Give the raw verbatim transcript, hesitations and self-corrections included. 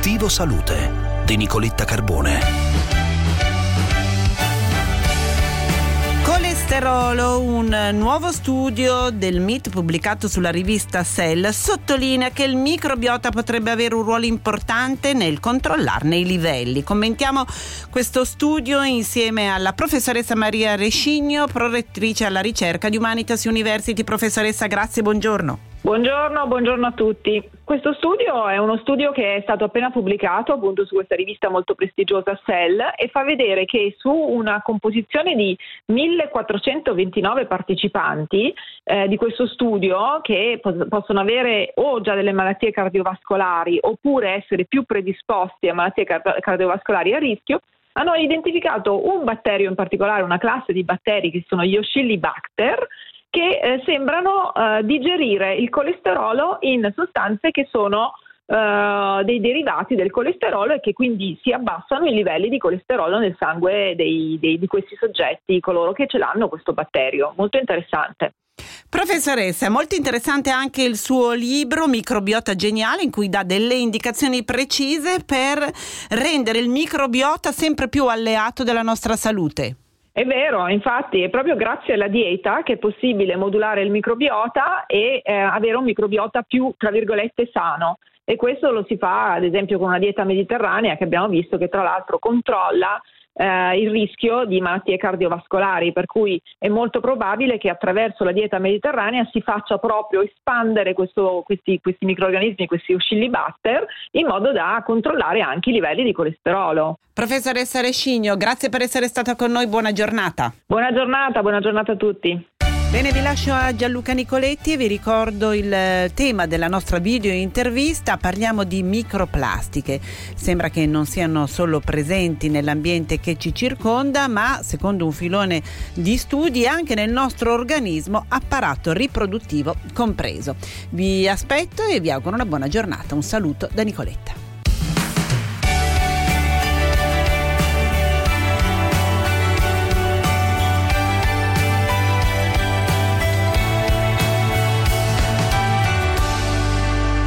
Vivo Salute di Nicoletta Carbone. Colesterolo, un nuovo studio del M I T pubblicato sulla rivista Cell sottolinea che il microbiota potrebbe avere un ruolo importante nel controllarne i livelli. Commentiamo questo studio insieme alla professoressa Maria Rescigno, prorettrice alla ricerca di Humanitas University. Professoressa, grazie, buongiorno. Buongiorno, buongiorno a tutti. Questo studio è uno studio che è stato appena pubblicato appunto su questa rivista molto prestigiosa Cell e fa vedere che su una composizione di millequattrocentoventinove partecipanti eh, di questo studio, che pos- possono avere o già delle malattie cardiovascolari oppure essere più predisposti a malattie car- cardiovascolari a rischio, hanno identificato un batterio in particolare, una classe di batteri che sono gli Oshillibacter, che eh, sembrano eh, digerire il colesterolo in sostanze che sono eh, dei derivati del colesterolo e che quindi si abbassano i livelli di colesterolo nel sangue dei, dei, di questi soggetti, coloro che ce l'hanno questo batterio. Molto interessante. Professoressa, è molto interessante anche il suo libro Microbiota Geniale, in cui dà delle indicazioni precise per rendere il microbiota sempre più alleato della nostra salute. È vero, infatti è proprio grazie alla dieta che è possibile modulare il microbiota e eh, avere un microbiota più, tra virgolette, sano. E questo lo si fa ad esempio con una dieta mediterranea che abbiamo visto che tra l'altro controlla eh, il rischio di malattie cardiovascolari, per cui è molto probabile che attraverso la dieta mediterranea si faccia proprio espandere questo, questi, questi microrganismi, questi Oshillibacter, in modo da controllare anche i livelli di colesterolo. Professoressa Rescigno, grazie per essere stata con noi, buona giornata. Buona giornata, buona giornata a tutti. Bene, vi lascio a Gianluca Nicoletti e vi ricordo il tema della nostra video intervista. Parliamo di microplastiche. Sembra che non siano solo presenti nell'ambiente che ci circonda, ma secondo un filone di studi anche nel nostro organismo, apparato riproduttivo compreso. Vi aspetto e vi auguro una buona giornata. Un saluto da Nicoletta.